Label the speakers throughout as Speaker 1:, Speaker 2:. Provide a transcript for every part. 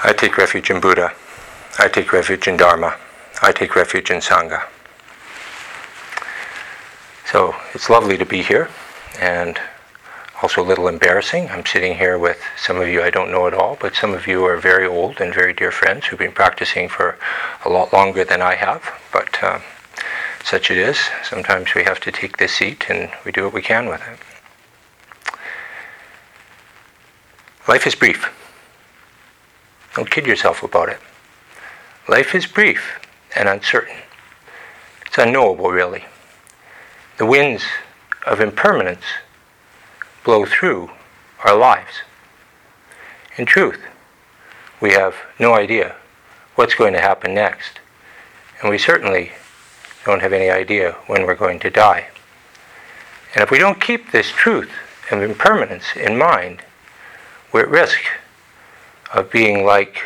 Speaker 1: I take refuge in Buddha. I take refuge in Dharma. I take refuge in Sangha. So it's lovely to be here, and also a little embarrassing. I'm sitting here with some of you I don't know at all, but some of you are very old and very dear friends who've been practicing for a lot longer than I have, but such it is. Sometimes we have to take this seat and we do what we can with it. Life is brief. Don't kid yourself about it. Life is brief and uncertain. It's unknowable, really. The winds of impermanence blow through our lives. In truth, we have no idea what's going to happen next, and we certainly don't have any idea when we're going to die. And if we don't keep this truth of impermanence in mind, we're at risk of being like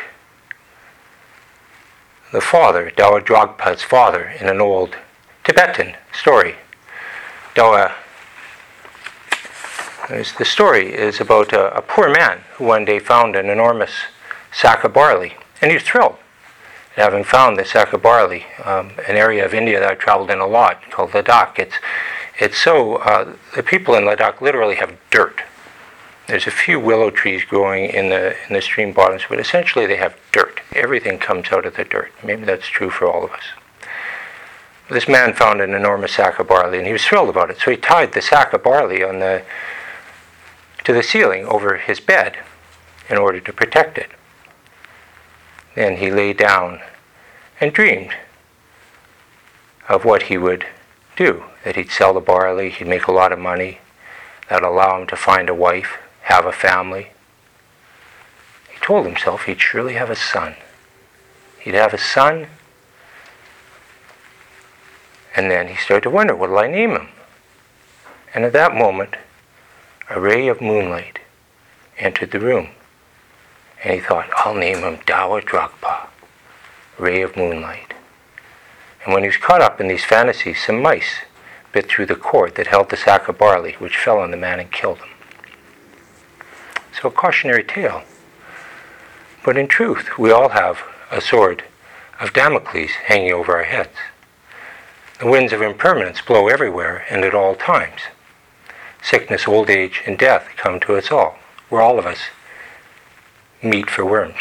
Speaker 1: the father, Dawa Dragpa's father, in an old Tibetan story. The story is about a poor man who one day found an enormous sack of barley, and he was thrilled at having found this sack of barley. An area of India that I've traveled in a lot called Ladakh. It's so the people in Ladakh literally have dirt. There's a few willow trees growing in the stream bottoms, but essentially they have dirt. Everything comes out of the dirt. Maybe that's true for all of us. This man found an enormous sack of barley, and he was thrilled about it. So he tied the sack of barley to the ceiling over his bed in order to protect it. Then he lay down and dreamed of what he would do. That he'd sell the barley, he'd make a lot of money. That'd allow him to find a wife, have a family. He told himself he'd surely have a son. He'd have a son, and then he started to wonder, what'll I name him? And at that moment, a ray of moonlight entered the room. And he thought, I'll name him Dawa Dragpa, ray of moonlight. And when he was caught up in these fantasies, some mice bit through the cord that held the sack of barley, which fell on the man and killed him. So a cautionary tale. But in truth, we all have a sword of Damocles hanging over our heads. The winds of impermanence blow everywhere and at all times. Sickness, old age, and death come to us all. We're all of us meat for worms.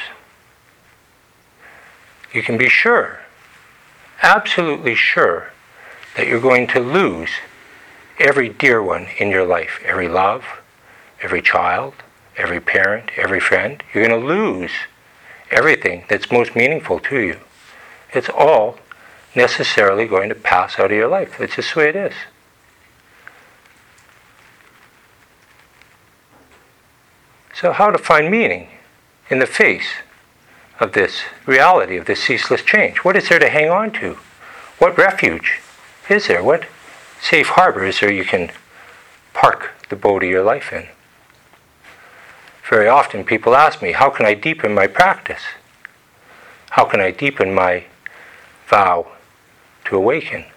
Speaker 1: You can be sure, absolutely sure, that you're going to lose every dear one in your life. Every love, every child, every parent, every friend. You're going to lose everything that's most meaningful to you. It's all necessarily going to pass out of your life. It's just the way it is. So how to find meaning in the face of this reality, of this ceaseless change? What is there to hang on to? What refuge is there? What safe harbor is there you can park the boat of your life in? Very often people ask me, how can I deepen my practice? How can I deepen my vow to awaken?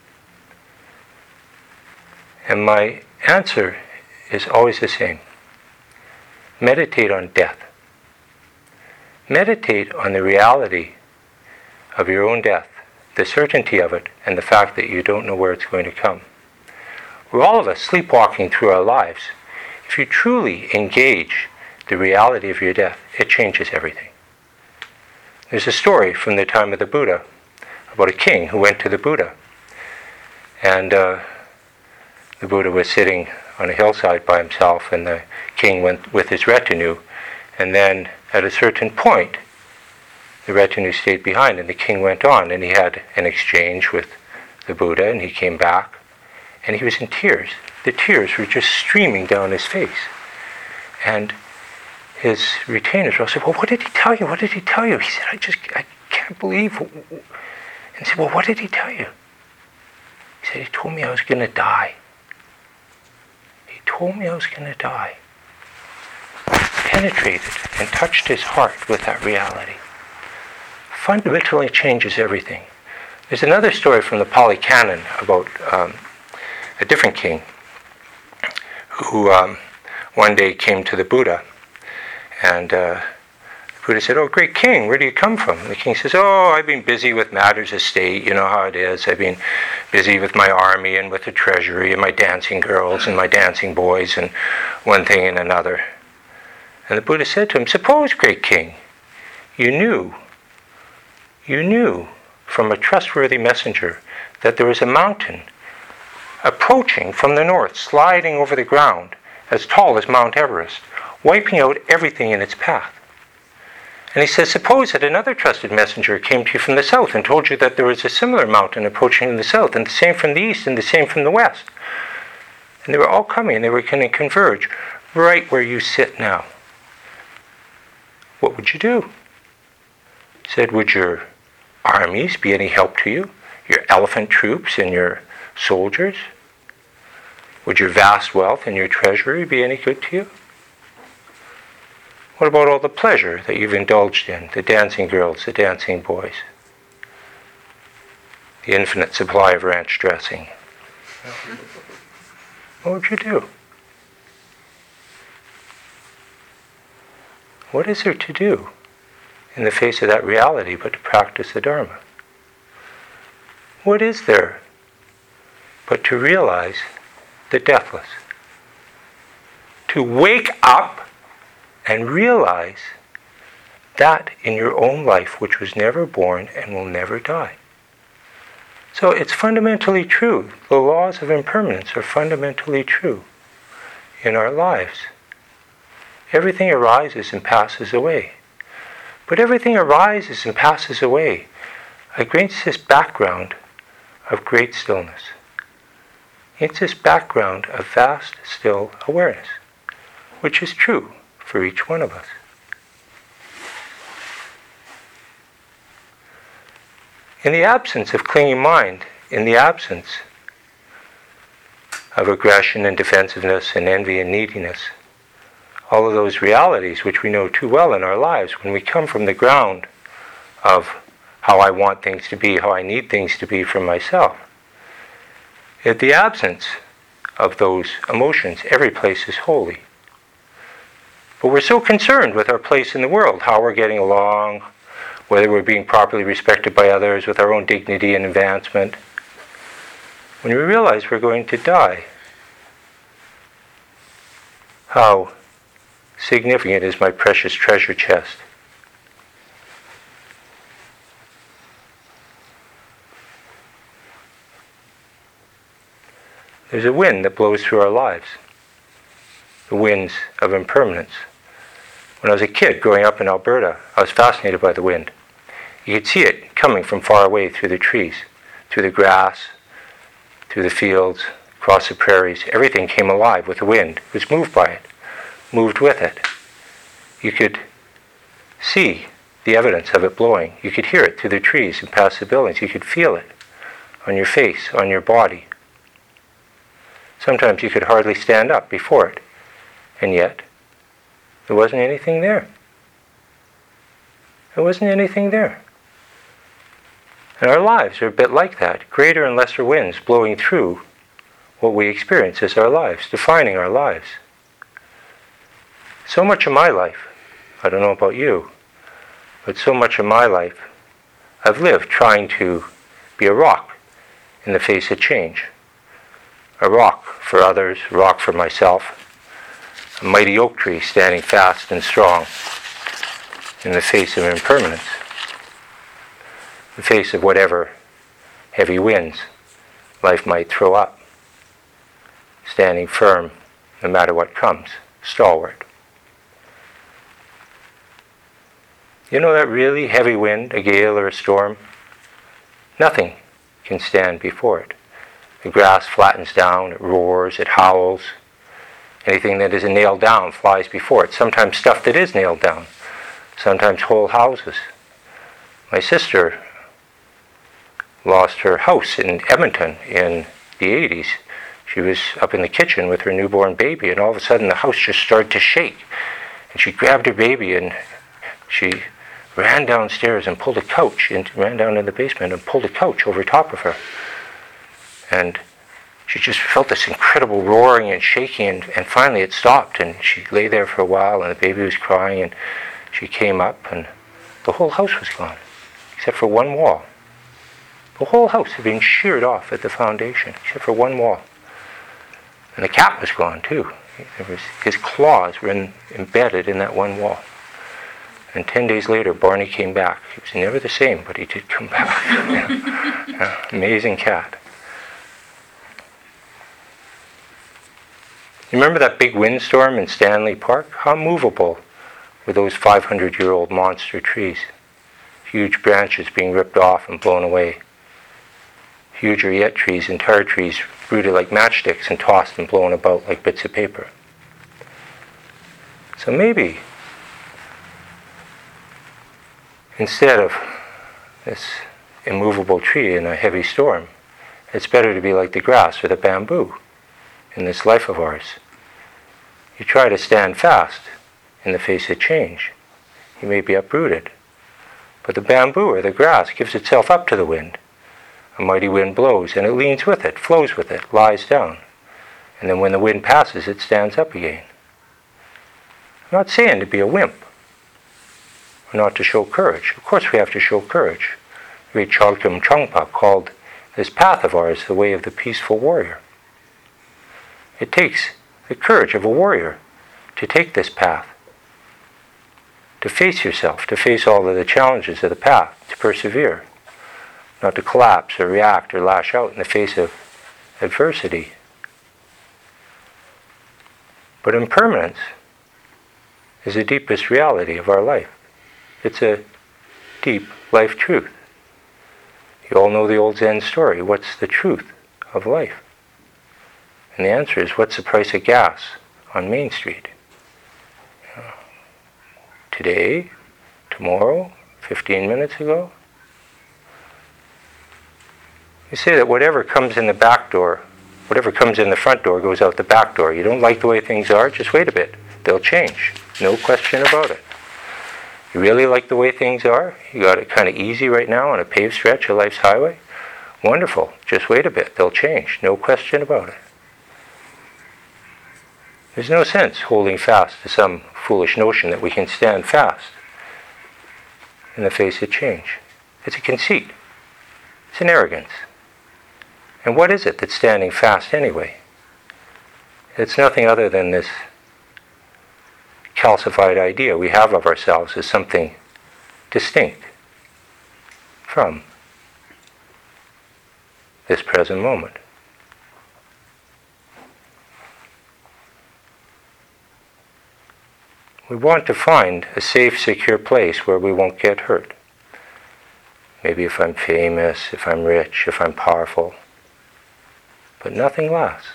Speaker 1: And my answer is always the same. Meditate on death. Meditate on the reality of your own death, the certainty of it, and the fact that you don't know where it's going to come. We're all of us sleepwalking through our lives. If you truly engage the reality of your death, it changes everything. There's a story from the time of the Buddha about a king who went to the Buddha. And the Buddha was sitting on a hillside by himself, and the king went with his retinue. And then at a certain point, the retinue stayed behind, and the king went on, and he had an exchange with the Buddha, and he came back, and he was in tears. The tears were just streaming down his face. And his retainers all said, well, what did he tell you? What did he tell you? He said, I can't believe. And he said, well, what did he tell you? He said, he told me I was going to die. He told me I was going to die. Penetrated and touched his heart with that reality. Fundamentally changes everything. There's another story from the Pali Canon about a different king who one day came to the Buddha, and the Buddha said, "Oh, great king, where do you come from?" And the king says, "Oh, I've been busy with matters of state, you know how it is. I've been busy with my army and with the treasury and my dancing girls and my dancing boys and one thing and another." And the Buddha said to him, "Suppose, great king, you knew from a trustworthy messenger that there was a mountain approaching from the north, sliding over the ground as tall as Mount Everest, wiping out everything in its path." And he says, "Suppose that another trusted messenger came to you from the south and told you that there was a similar mountain approaching from the south, and the same from the east, and the same from the west. And they were all coming, and they were going to converge right where you sit now. What would you do?" He said, "Would your armies be any help to you? Your elephant troops and your soldiers? Would your vast wealth and your treasury be any good to you? What about all the pleasure that you've indulged in, the dancing girls, the dancing boys, the infinite supply of ranch dressing? What would you do? What is there to do in the face of that reality but to practice the Dharma? What is there but to realize the deathless? To wake up and realize that in your own life which was never born and will never die. So it's fundamentally true. The laws of impermanence are fundamentally true in our lives. Everything arises and passes away. But everything arises and passes away against this background of great stillness. It's this background of vast, still awareness, which is true for each one of us. In the absence of clinging mind, in the absence of aggression and defensiveness and envy and neediness, all of those realities which we know too well in our lives, when we come from the ground of how I want things to be, how I need things to be for myself, in the absence of those emotions, every place is holy. But we're so concerned with our place in the world, how we're getting along, whether we're being properly respected by others, with our own dignity and advancement. When we realize we're going to die, how significant is my precious treasure chest? There's a wind that blows through our lives, the winds of impermanence. When I was a kid growing up in Alberta, I was fascinated by the wind. You could see it coming from far away through the trees, through the grass, through the fields, across the prairies. Everything came alive with the wind. It was moved by it, moved with it. You could see the evidence of it blowing. You could hear it through the trees and past the buildings. You could feel it on your face, on your body. Sometimes you could hardly stand up before it, and yet there wasn't anything there. There wasn't anything there. And our lives are a bit like that, greater and lesser winds blowing through what we experience as our lives, defining our lives. So much of my life, I don't know about you, but so much of my life I've lived trying to be a rock in the face of change. A rock for others, a rock for myself, a mighty oak tree standing fast and strong in the face of impermanence, in the face of whatever heavy winds life might throw up, standing firm no matter what comes, stalwart. You know that really heavy wind, a gale or a storm? Nothing can stand before it. The grass flattens down, it roars, it howls. Anything that isn't nailed down flies before it. Sometimes stuff that is nailed down. Sometimes whole houses. My sister lost her house in Edmonton in the 80s. She was up in the kitchen with her newborn baby, and all of a sudden the house just started to shake. And she grabbed her baby and she ran downstairs and pulled a couch, and ran down in the basement and pulled a couch over top of her. And she just felt this incredible roaring and shaking, and finally it stopped, and she lay there for a while, and the baby was crying, and She came up and the whole house was gone, except for one wall. The whole house had been sheared off at the foundation, except for one wall. And the cat was gone too. His claws were embedded in that one wall. And 10 days later, Barney came back. He was never the same, but he did come back. Amazing cat. You remember that big windstorm in Stanley Park? How movable were those 500-year-old monster trees? Huge branches being ripped off and blown away. Huger yet trees, entire trees, rooted like matchsticks and tossed and blown about like bits of paper. So maybe, instead of this immovable tree in a heavy storm, it's better to be like the grass or the bamboo in this life of ours. You try to stand fast in the face of change. You may be uprooted. But the bamboo or the grass gives itself up to the wind. A mighty wind blows, and it leans with it, flows with it, lies down. And then when the wind passes, it stands up again. I'm not saying to be a wimp, or not to show courage. Of course we have to show courage. Great Chogtam Trungpa called this path of ours the way of the peaceful warrior. It takes the courage of a warrior to take this path, to face yourself, to face all of the challenges of the path, to persevere. Not to collapse or react or lash out in the face of adversity. But impermanence is the deepest reality of our life. It's a deep life truth. You all know the old Zen story. What's the truth of life? And the answer is, what's the price of gas on Main Street? Today, tomorrow, 15 minutes ago? You say that whatever comes in the back door, whatever comes in the front door goes out the back door. You don't like the way things are? Just wait a bit. They'll change. No question about it. You really like the way things are? You got it kind of easy right now on a paved stretch of life's highway? Wonderful. Just wait a bit. They'll change. No question about it. There's no sense holding fast to some foolish notion that we can stand fast in the face of change. It's a conceit. It's an arrogance. And what is it that's standing fast anyway? It's nothing other than this calcified idea we have of ourselves as something distinct from this present moment. We want to find a safe, secure place where we won't get hurt. Maybe if I'm famous, if I'm rich, if I'm powerful. But nothing lasts.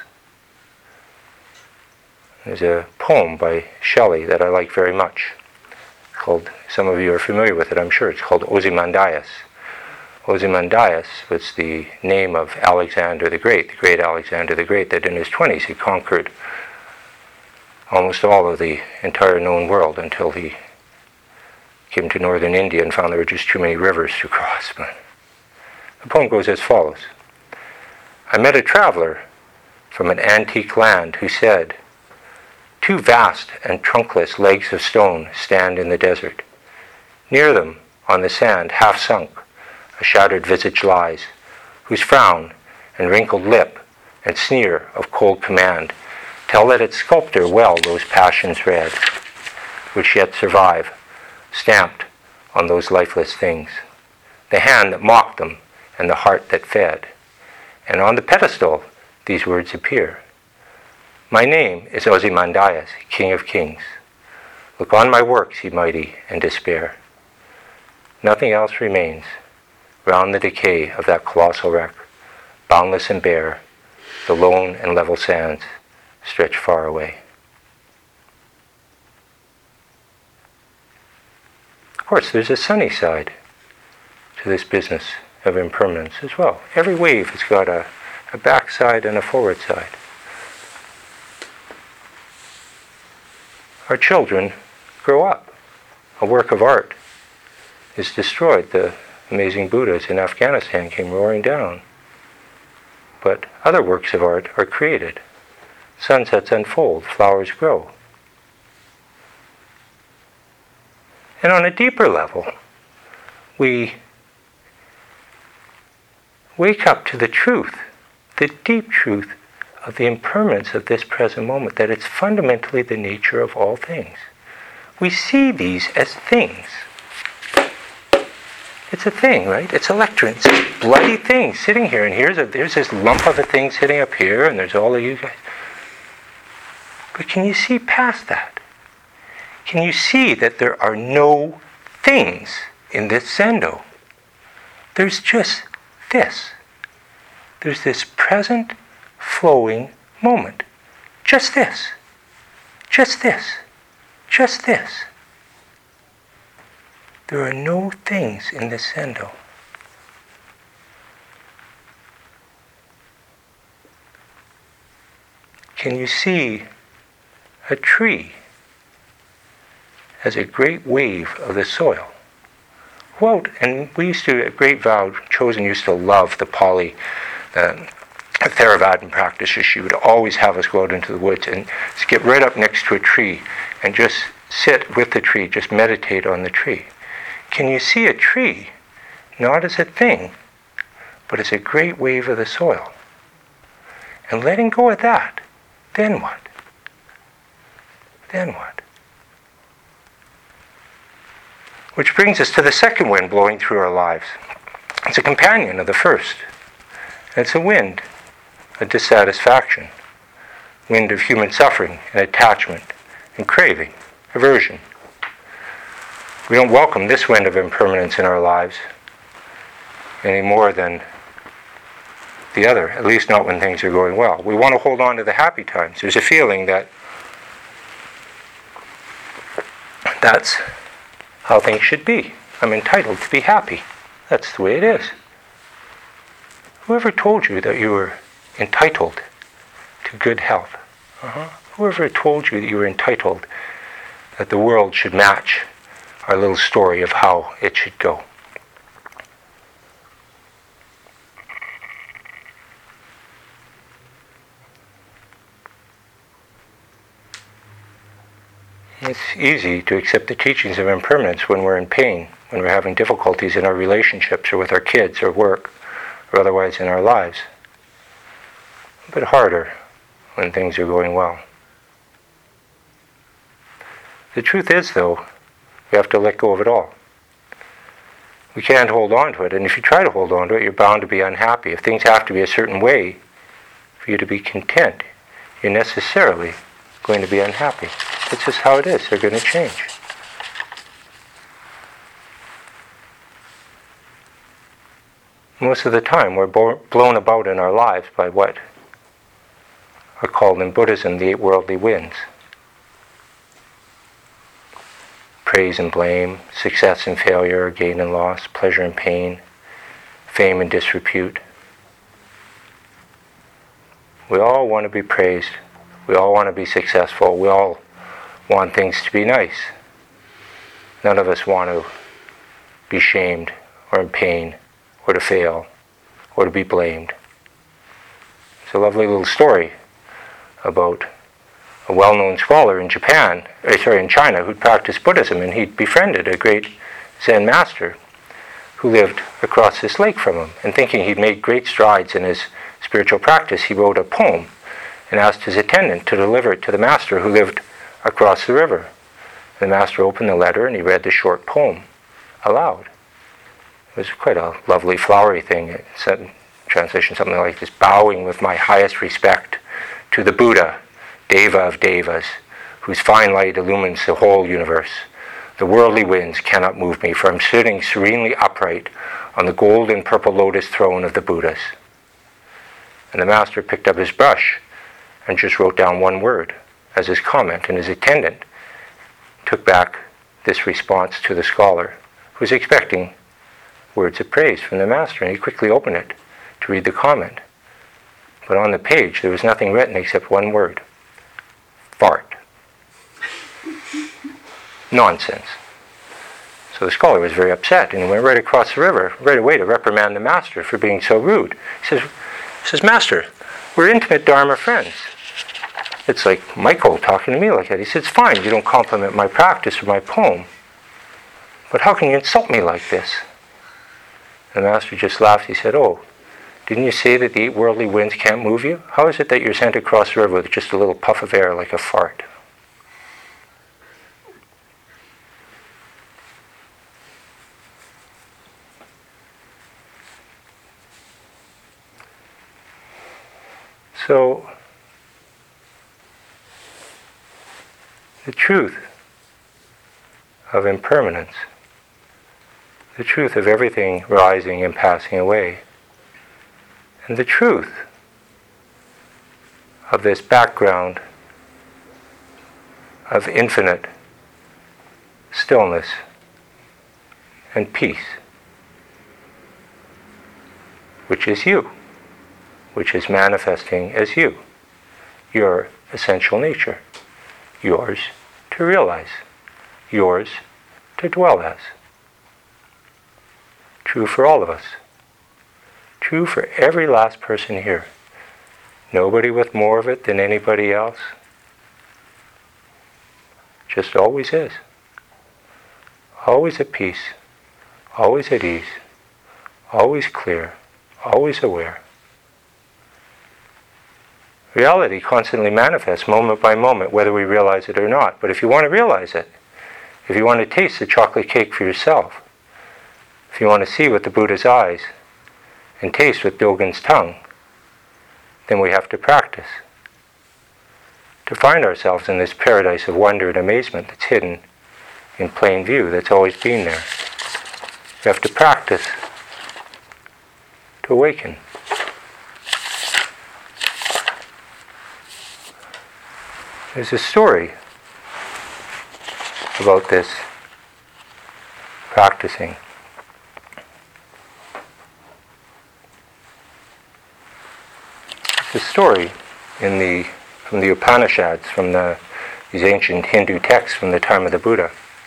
Speaker 1: There's a poem by Shelley that I like very much, called, some of you are familiar with it, I'm sure, it's called Ozymandias. Ozymandias was the name of Alexander the Great Alexander the Great, that in his 20s he conquered almost all of the entire known world until he came to northern India and found there were just too many rivers to cross. But the poem goes as follows. I met a traveler from an antique land who said, "Two vast and trunkless legs of stone stand in the desert. Near them, on the sand, half sunk, a shattered visage lies, whose frown and wrinkled lip and sneer of cold command tell that its sculptor well those passions read, which yet survive, stamped on those lifeless things, the hand that mocked them and the heart that fed. And on the pedestal these words appear. My name is Ozymandias, King of Kings. Look on my works, ye mighty, and despair. Nothing else remains round the decay of that colossal wreck, boundless and bare, the lone and level sands stretch far away." Of course, there's a sunny side to this business of impermanence as well. Every wave has got a backside and a forward side. Our children grow up. A work of art is destroyed. The amazing Buddhas in Afghanistan came roaring down. But other works of art are created. Sunsets unfold, flowers grow. And on a deeper level, we wake up to the truth, the deep truth of the impermanence of this present moment, that it's fundamentally the nature of all things. We see these as things. It's a thing, right? It's electron. It's a bloody thing sitting here, and there's this lump of a thing sitting up here, and there's all of you guys. But can you see past that? Can you see that there are no things in this Zendo? There's just this. There's this present, flowing moment. Just this. Just this. Just this. There are no things in this Zendo. Can you see a tree as a great wave of the soil? Well, and we used to, at Great Vow, Chosen used to love the Theravadan practices. She would always have us go out into the woods and get right up next to a tree and just sit with the tree, just meditate on the tree. Can you see a tree not as a thing, but as a great wave of the soil? And letting go of that, then what? Then what? Which brings us to the second wind blowing through our lives. It's a companion of the first. It's a wind of dissatisfaction, wind of human suffering and attachment and craving, aversion. We don't welcome this wind of impermanence in our lives any more than the other, at least not when things are going well. We want to hold on to the happy times. There's a feeling that that's how things should be. I'm entitled to be happy. That's the way it is. Whoever told you that you were entitled to good health? Whoever told you that you were entitled, that the world should match our little story of how it should go? It's easy to accept the teachings of impermanence when we're in pain, when we're having difficulties in our relationships or with our kids or work or otherwise in our lives. A bit harder when things are going well. The truth is, though, we have to let go of it all. We can't hold on to it, and if you try to hold on to it, you're bound to be unhappy. If things have to be a certain way for you to be content, you're necessarily going to be unhappy. It's just how it is. They're going to change. Most of the time, we're blown about in our lives by what are called in Buddhism the 8 worldly winds. Praise and blame, success and failure, gain and loss, pleasure and pain, fame and disrepute. We all want to be praised. We all want to be successful. We all want things to be nice. None of us want to be shamed or in pain or to fail or to be blamed. It's a lovely little story about a well-known scholar in China who'd practiced Buddhism, and he'd befriended a great Zen master who lived across this lake from him. And thinking he'd made great strides in his spiritual practice, he wrote a poem and asked his attendant to deliver it to the master who lived across the river. The master opened the letter and he read the short poem aloud. It was quite a lovely, flowery thing. It said, in translation, something like this: bowing with my highest respect to the Buddha, Deva of Devas, whose fine light illumines the whole universe. The worldly winds cannot move me, for I'm sitting serenely upright on the gold and purple lotus throne of the Buddhas. And the master picked up his brush and just wrote down one word as his comment, and his attendant took back this response to the scholar, who was expecting words of praise from the master, and he quickly opened it to read the comment. But on the page there was nothing written except one word: fart. Nonsense. So the scholar was very upset, and he went right across the river right away to reprimand the master for being so rude. He says, Master, we're intimate Dharma friends. It's like Michael talking to me like that. He said, it's fine, you don't compliment my practice or my poem. But how can you insult me like this? And the Master just laughed. He said, oh, didn't you say that the 8 worldly winds can't move you? How is it that you're sent across the river with just a little puff of air like a fart? So, the truth of impermanence, the truth of everything rising and passing away, and the truth of this background of infinite stillness and peace, which is you, which is manifesting as you, your essential nature, yours to realize, yours to dwell as. True for all of us. True for every last person here. Nobody with more of it than anybody else. Just always is. Always at peace. Always at ease. Always clear. Always aware. Reality constantly manifests moment by moment, whether we realize it or not. But if you want to realize it, if you want to taste the chocolate cake for yourself, if you want to see with the Buddha's eyes and taste with Dogen's tongue, then we have to practice. To find ourselves in this paradise of wonder and amazement that's hidden in plain view, that's always been there. We have to practice to awaken. There's a story about this practicing. It's a story from the Upanishads, from these ancient Hindu texts from the time of the Buddha.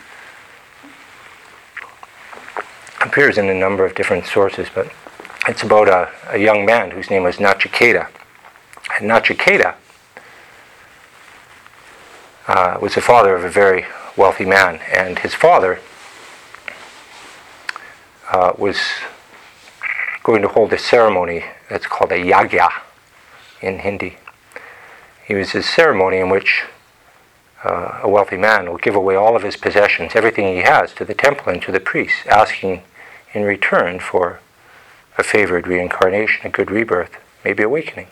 Speaker 1: It appears in a number of different sources, but it's about a young man whose name was Nachiketa. And Nachiketa was the father of a very wealthy man, and his father was going to hold a ceremony that's called a yagya in Hindi. It was a ceremony in which a wealthy man will give away all of his possessions, everything he has, to the temple and to the priests, asking in return for a favored reincarnation, a good rebirth, maybe awakening.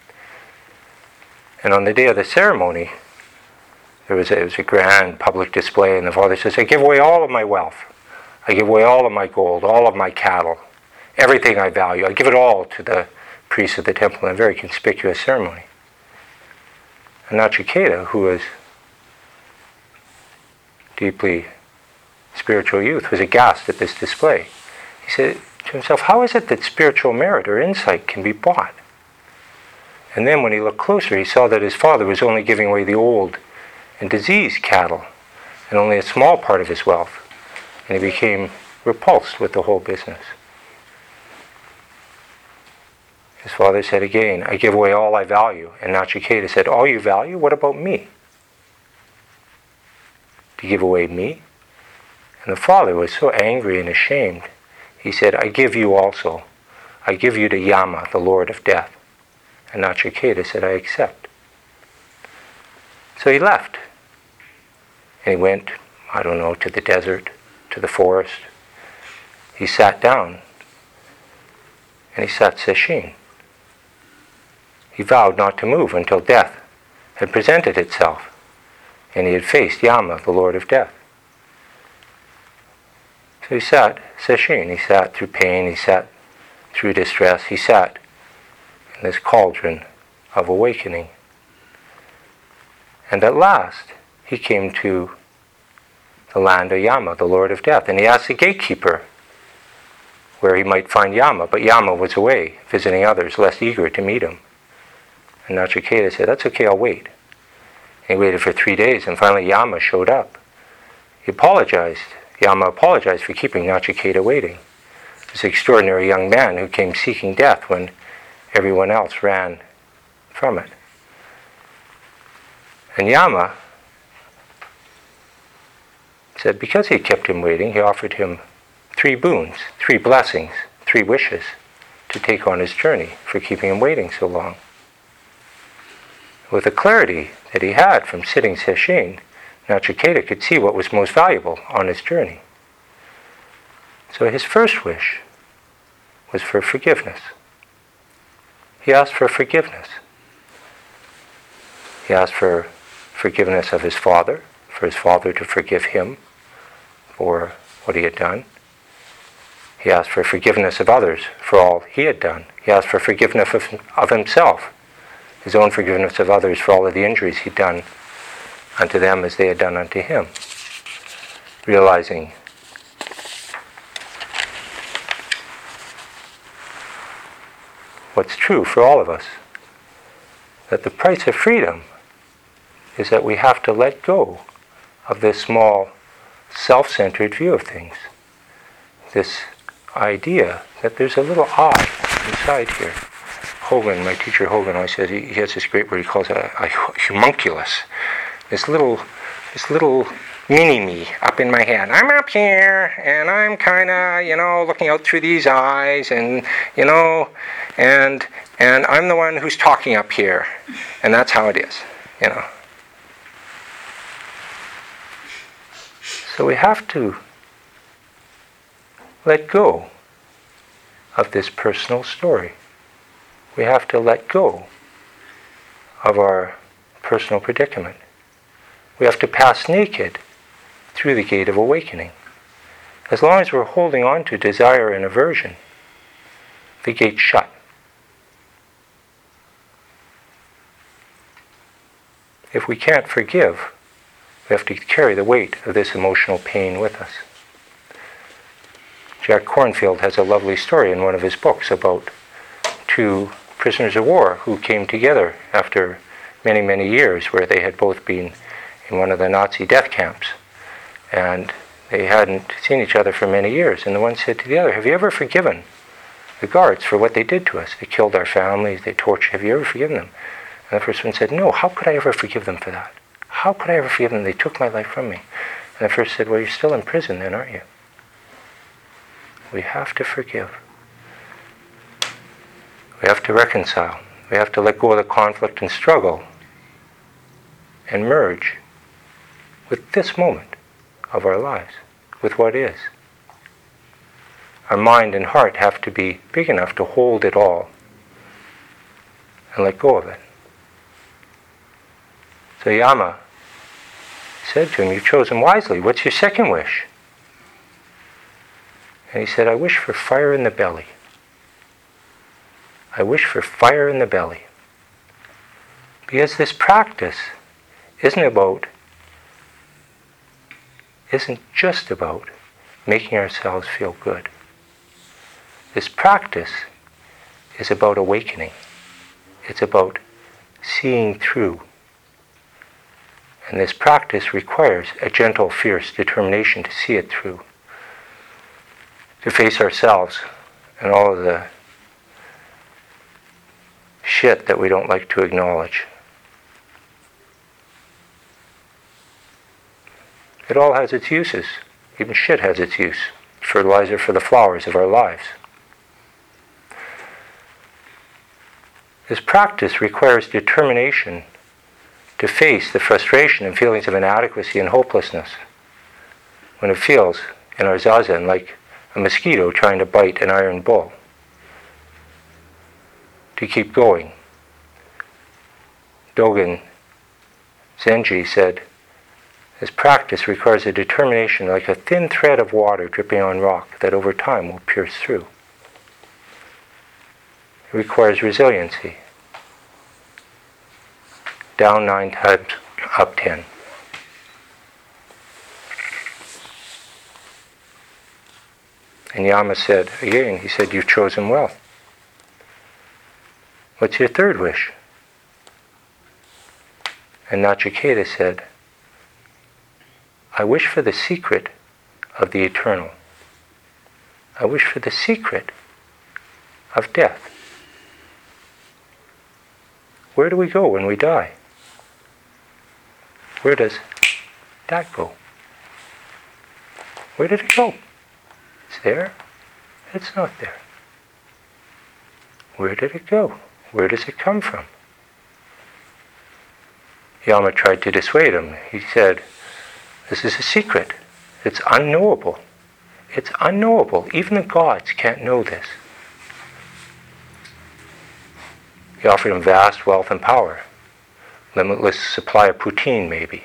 Speaker 1: And on the day of the ceremony, it was a grand public display, and the father says, I give away all of my wealth. I give away all of my gold, all of my cattle, everything I value. I give it all to the priests of the temple in a very conspicuous ceremony. And Nachiketa, who was deeply spiritual youth, was aghast at this display. He said to himself, how is it that spiritual merit or insight can be bought? And then when he looked closer, he saw that his father was only giving away the old and diseased cattle, and only a small part of his wealth. And he became repulsed with the whole business. His father said again, I give away all I value. And Nachiketa said, all you value? What about me? To give away me? And the father was so angry and ashamed. He said, I give you also. I give you to Yama, the Lord of Death. And Nachiketa said, I accept. So he left. And he went, to the desert, to the forest. He sat down. And he sat sesshin. He vowed not to move until death had presented itself. And he had faced Yama, the Lord of Death. So he sat sesshin. He sat through pain. He sat through distress. He sat in this cauldron of awakening. And at last, he came to the land of Yama, the Lord of Death. And he asked the gatekeeper where he might find Yama. But Yama was away, visiting others, less eager to meet him. And Nachiketa said, that's okay, I'll wait. And he waited for 3 days, and finally Yama showed up. He apologized. Yama apologized for keeping Nachiketa waiting. This extraordinary young man who came seeking death when everyone else ran from it. And Yama said because he kept him waiting, he offered him 3 boons, 3 blessings, 3 wishes to take on his journey for keeping him waiting so long. With the clarity that he had from sitting sesshin, Nachiketa could see what was most valuable on his journey. So his first wish was for forgiveness. He asked for forgiveness. He asked for forgiveness of his father, for his father to forgive him for what he had done. He asked for forgiveness of others for all he had done. He asked for forgiveness of himself, his own forgiveness of others for all of the injuries he'd done unto them as they had done unto him. Realizing what's true for all of us, that the price of freedom is that we have to let go of this small, self-centered view of things. This idea that there's a little I inside here. Hogan, my teacher Hogan, always says he has this great word he calls a homunculus. This little mini-me up in my head. I'm up here, and I'm kind of, looking out through these eyes, and, and I'm the one who's talking up here. And that's how it is, So we have to let go of this personal story. We have to let go of our personal predicament. We have to pass naked through the gate of awakening. As long as we're holding on to desire and aversion, the gate's shut. If we can't forgive, we have to carry the weight of this emotional pain with us. Jack Kornfield has a lovely story in one of his books about 2 prisoners of war who came together after many, many years, where they had both been in one of the Nazi death camps. And they hadn't seen each other for many years. And the one said to the other, "Have you ever forgiven the guards for what they did to us? They killed our families, they tortured. Have you ever forgiven them?" And the first one said, "No, how could I ever forgive them for that? How could I ever forgive them? They took my life from me." And the first said, "Well, you're still in prison then, aren't you?" We have to forgive. We have to reconcile. We have to let go of the conflict and struggle and merge with this moment of our lives, with what is. Our mind and heart have to be big enough to hold it all and let go of it. So Yama said to him, "You've chosen wisely. What's your second wish?" And he said, "I wish for fire in the belly. I wish for fire in the belly." Because this practice isn't just about making ourselves feel good. This practice is about awakening. It's about seeing through. And this practice requires a gentle, fierce determination to see it through, to face ourselves and all of the shit that we don't like to acknowledge. It all has its uses. Even shit has its use. Fertilizer for the flowers of our lives. This practice requires determination to face the frustration and feelings of inadequacy and hopelessness when it feels in our zazen like a mosquito trying to bite an iron bull. To keep going. Dogen Zenji said, "This practice requires a determination like a thin thread of water dripping on rock that over time will pierce through. It requires resiliency. Down 9 times, up 10. And Yama said, again, he said, "You've chosen well. What's your third wish?" And Nachiketa said, "I wish for the secret of the eternal. I wish for the secret of death. Where do we go when we die? Where does that go?" Where did it go? It's there. It's not there. Where did it go? Where does it come from? Yama tried to dissuade him. He said, this is a secret. It's unknowable. It's unknowable. Even the gods can't know this. He offered him vast wealth and power. Limitless supply of poutine, maybe.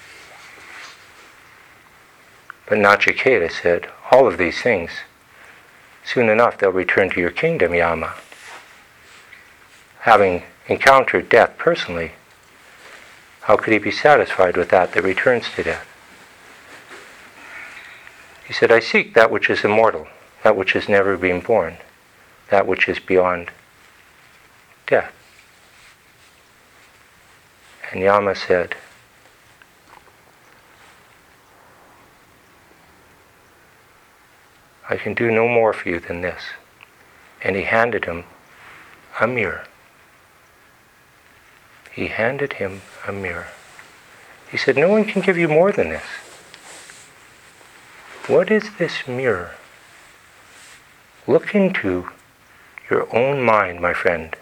Speaker 1: But Nachiketa said, all of these things, soon enough they'll return to your kingdom, Yama. Having encountered death personally, how could he be satisfied with that returns to death? He said, I seek that which is immortal, that which has never been born, that which is beyond death. And Yama said, I can do no more for you than this. And he handed him a mirror. He handed him a mirror. He said, no one can give you more than this. What is this mirror? Look into your own mind, my friends,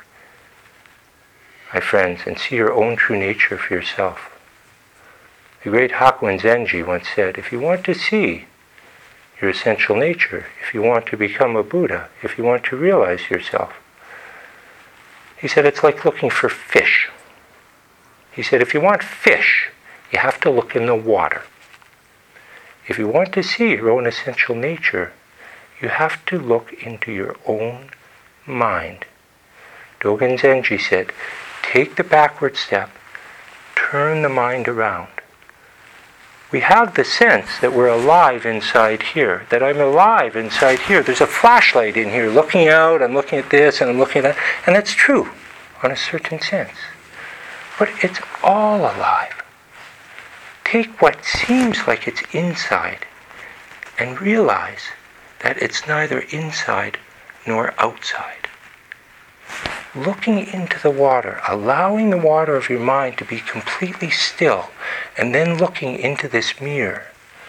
Speaker 1: and see your own true nature for yourself. The great Hakuin Zenji once said, if you want to see your essential nature, if you want to become a Buddha, if you want to realize yourself, he said it's like looking for fish. He said if you want fish, you have to look in the water. If you want to see your own essential nature, you have to look into your own mind. Dogen Zenji said, take the backward step, turn the mind around. We have the sense that we're alive inside here, that I'm alive inside here. There's a flashlight in here looking out, I'm looking at this and I'm looking at that, and that's true on a certain sense. But it's all alive. Take what seems like it's inside and realize that it's neither inside nor outside. Looking into the water, allowing the water of your mind to be completely still, and then looking into this mirror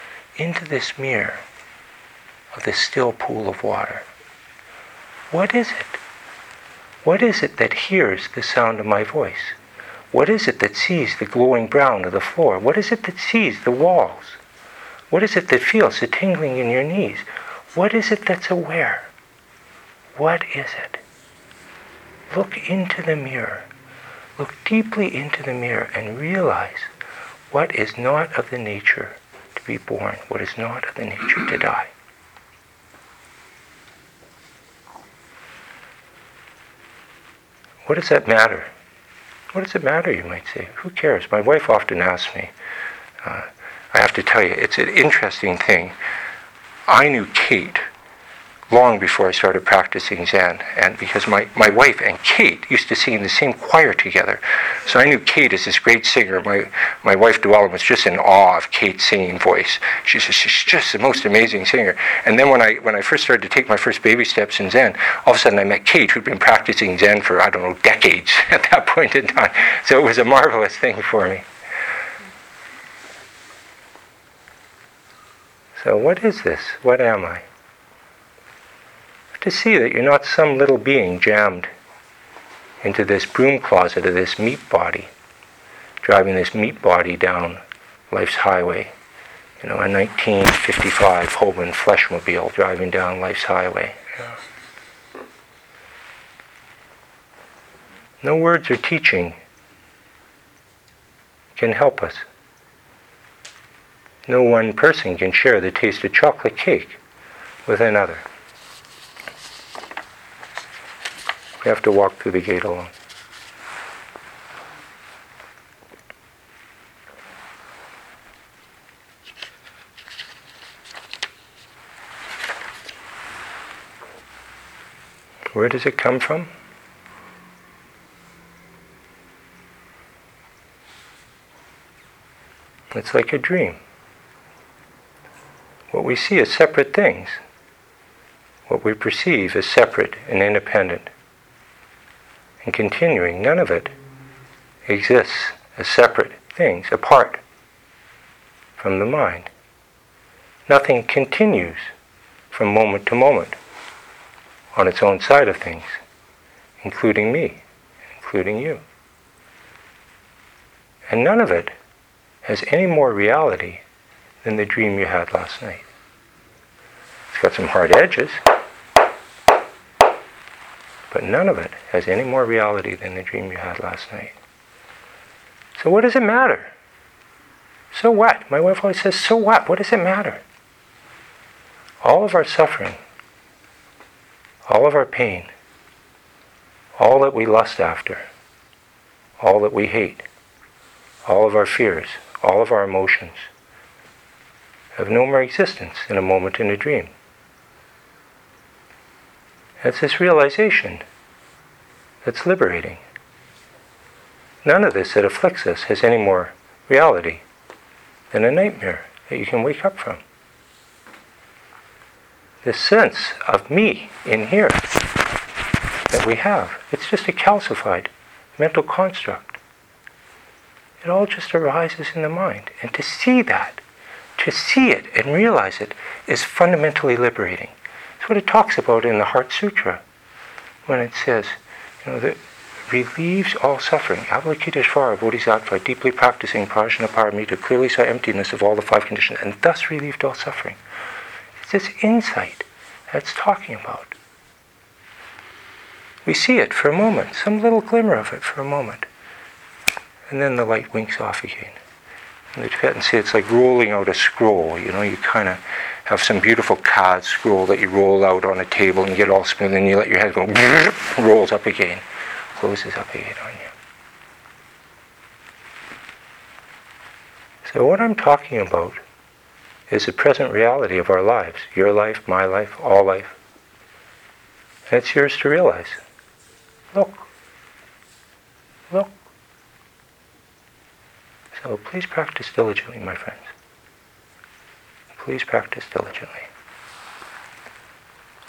Speaker 1: of this still pool of water. What is it? What is it that hears the sound of my voice? What is it that sees the glowing brown of the floor? What is it that sees the walls? What is it that feels the tingling in your knees? What is it that's aware? What is it? Look into the mirror. Look deeply into the mirror and realize what is not of the nature to be born, what is not of the nature to die. What does that matter? What does it matter, you might say? Who cares? My wife often asks me. I have to tell you, it's an interesting thing. I knew Kate long before I started practicing Zen, and because my wife and Kate used to sing in the same choir together. So I knew Kate as this great singer. My wife, Dwellin, was just in awe of Kate's singing voice. She says, she's just the most amazing singer. And then when I first started to take my first baby steps in Zen, all of a sudden I met Kate, who'd been practicing Zen for, decades at that point in time. So it was a marvelous thing for me. So what is this? What am I? To see that you're not some little being jammed into this broom closet of this meat body, driving this meat body down life's highway. A 1955 Holman Fleshmobile driving down life's highway. No words or teaching can help us. No one person can share the taste of chocolate cake with another. We have to walk through the gate alone. Where does it come from? It's like a dream. What we see as separate things, what we perceive as separate and independent and continuing, none of it exists as separate things apart from the mind. nothing continues from moment to moment on its own side of things, including me, including you. And none of it has any more reality than the dream you had last night. It's got some hard edges, but none of it has any more reality than the dream you had last night. So what does it matter? So what? My wife always says, so what? What does it matter? All of our suffering, all of our pain, all that we lust after, all that we hate, all of our fears, all of our emotions, have no more existence in a moment in a dream. It's this realization that's liberating. None of this that afflicts us has any more reality than a nightmare that you can wake up from. This sense of me in here that we have, it's just a calcified mental construct. It all just arises in the mind. And to see that, to see it and realize it, is fundamentally liberating. It's what it talks about in the Heart Sutra, when it says, that relieves all suffering. Avalokiteshvara Bodhisattva, deeply practicing Prajnaparamita, clearly saw emptiness of all the five conditions, and thus relieved all suffering. It's this insight that's talking about. We see it for a moment, some little glimmer of it for a moment, and then the light winks off again. And the Tibetans say it's like rolling out a scroll. You kind of have some beautiful card scroll that you roll out on a table and you get all smooth, and you let your head go, rolls up again, closes up again on you. So what I'm talking about is the present reality of our lives. Your life, my life, all life. And it's yours to realize. Look. Look. So please practice diligently, my friends. Please practice diligently.